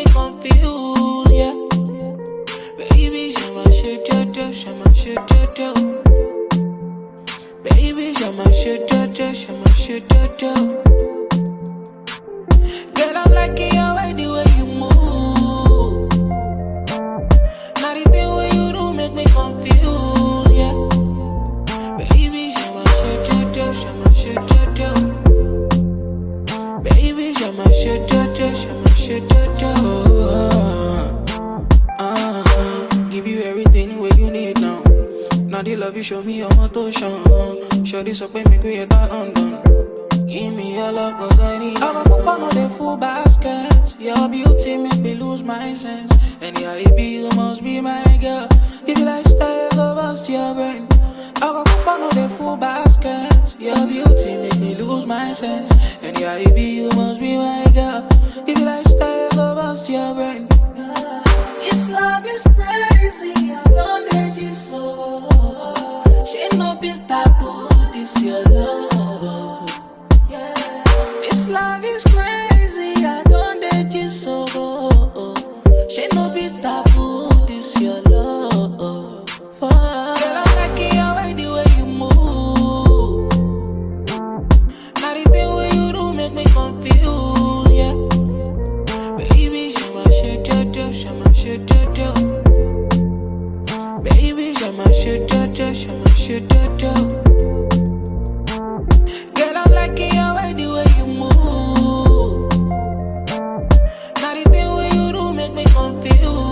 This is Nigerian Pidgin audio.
me confused, yeah. Baby, you're my shit, you're my shit, baby, you're my shit, you're my shit, girl, I'm liking your way, the way you move. Now the thing way you do make me confused, yeah. Baby, you're my shit, you're my shit, baby, you're my shit, you're my shit, give you everything what you need now. Now the love you show me your motion. Show this up and make we that London. Give me your love, cause I need it. I'm a pop on the full basket. Your beauty make me lose my sense. And yeah, it be, you must be my girl. If you like style, go bust your brain. I'm a pop on the full basket. Your beauty make me lose my sense. And yeah, it be, you must be my girl. If you like style, go bust your brain. This love is crazy, I don't let you so. She no be taboo, this your love. Yeah. This love is crazy, I don't let you so. She no be taboo, this your love. Girl, I'm liking your way, the way you move. Now the thing way you do make me confused, yeah. Baby, you're my shit, you're my shit, baby, you're my shit, you're my shit, girl, I'm liking your way, the way you move. Now the thing way you do make me confused.